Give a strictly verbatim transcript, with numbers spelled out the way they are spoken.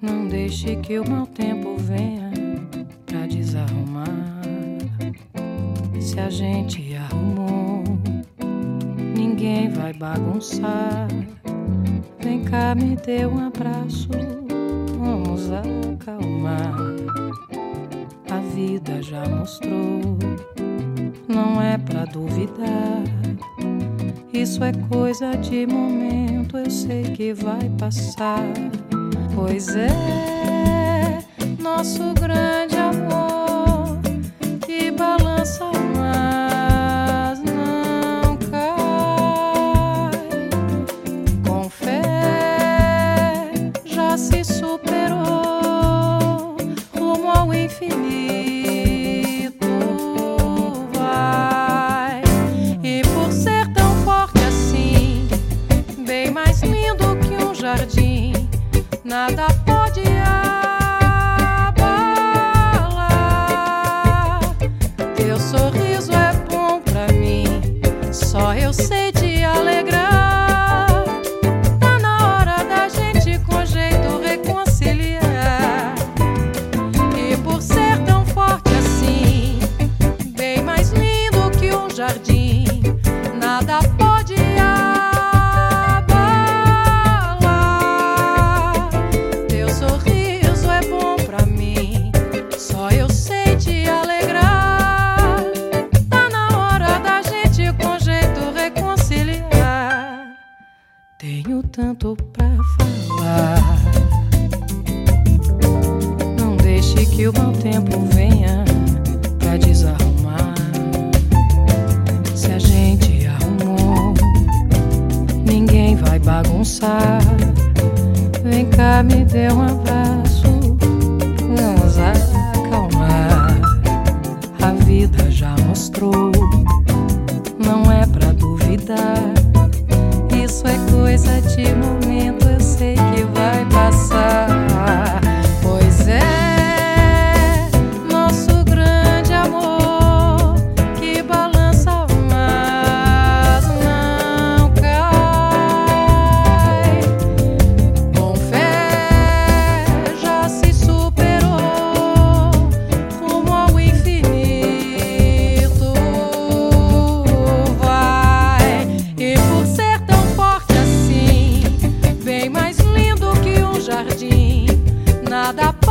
Não deixe que o mau tempo venha pra desarrumar. Se a gente arrumou, ninguém vai bagunçar. Vem cá, me dê um abraço, vamos acalmar. A vida já mostrou, não é pra duvidar. Isso é coisa de momento, eu sei que vai passar. Pois é, nosso grande amor que balança, mas não cai. Com fé já se superou, rumo ao infinito vai. E por ser tão forte assim, bem mais lindo que um jardim, nada pode abalar. Teu sorriso é bom pra mim, só eu sei te alegrar. Tá na hora da gente com jeito reconciliar. E por ser tão forte assim, bem mais lindo que um jardim, nada pode abalar. Tenho tanto pra falar. Não deixe que o mau tempo venha pra desarrumar. Se a gente arrumou, ninguém vai bagunçar. Vem cá, me dê um abraço, vamos acalmar. A vida já mostrou, não é pra duvidar. Isso é coisa de momento, eu sei que vai passar. Pois é, nosso grande amor que balança, mas não cai. Com fé já se superou, rumo ao infinito vai. E por ser bem mais lindo que um jardim, nada